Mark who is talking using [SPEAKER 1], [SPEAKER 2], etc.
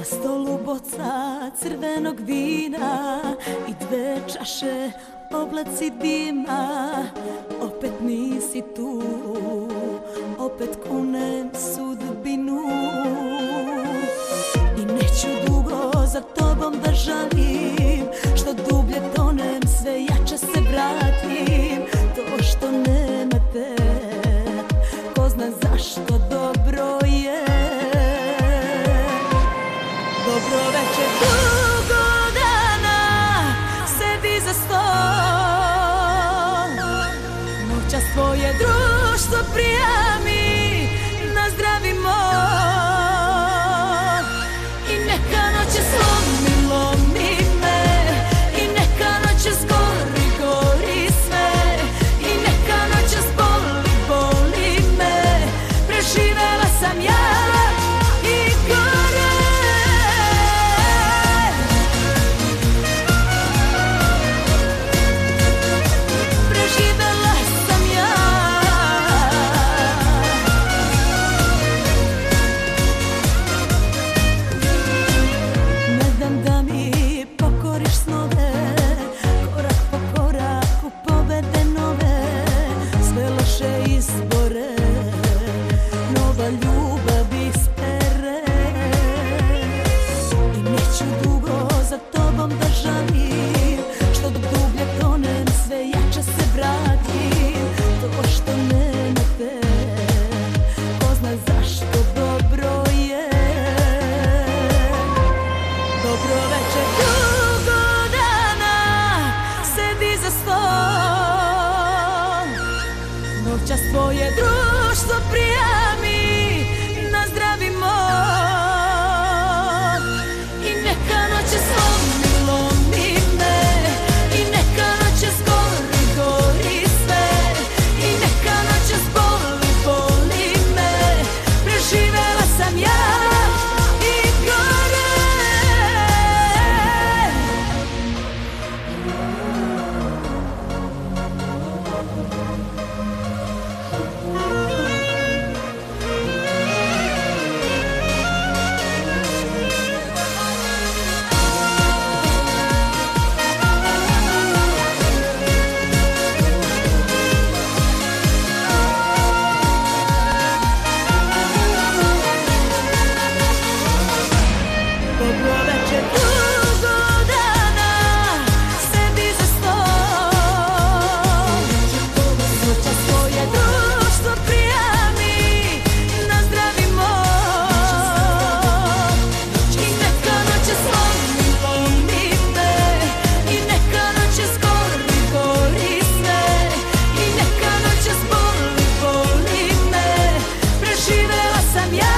[SPEAKER 1] Na stolu boca crvenog vina i dve čaše oblaci dima. Opet nisi tu, opet kunem sudbinu. I neću dugo za tobom da žalim, što dublje tonem sve jače se vratim. To što nema te, ko zna zašto dobro je. Dobro večer, dugo dana sedi za stol, noćas tvoje društvo prijami na zdravi mor. I neka noće slomi, lomi me, i neka noće zgori, gori sve, i neka noće zboli, boli me. Preživela sam ja i gore. Preživela sam ja. Ne dam da mi pokoriš snove, korak po koraku pobede nove. Sve loše izbore nova ljubav ispere. I neću dugo za tobom da žalim, što dublje tonem sve jače se vratim. To što nema te, ko zna zašto dobro je. Dobro večer, dugo dana sedi za stol, noćas tvoje društvo prijami na zdravi mor. I neka noće slomi, lomi me, i neka noće zgori, gori sve, i neka noće zboli, boli me. Preživela sam ja i gore. Dobro večer, dugo dana sedi za stol, noćas tvoje društvo prijami na zdravi mor. I neka noće slomi, lomi me, i neka noće zgori, gori sve, i neka noće zboli, boli me. Preživela sam ja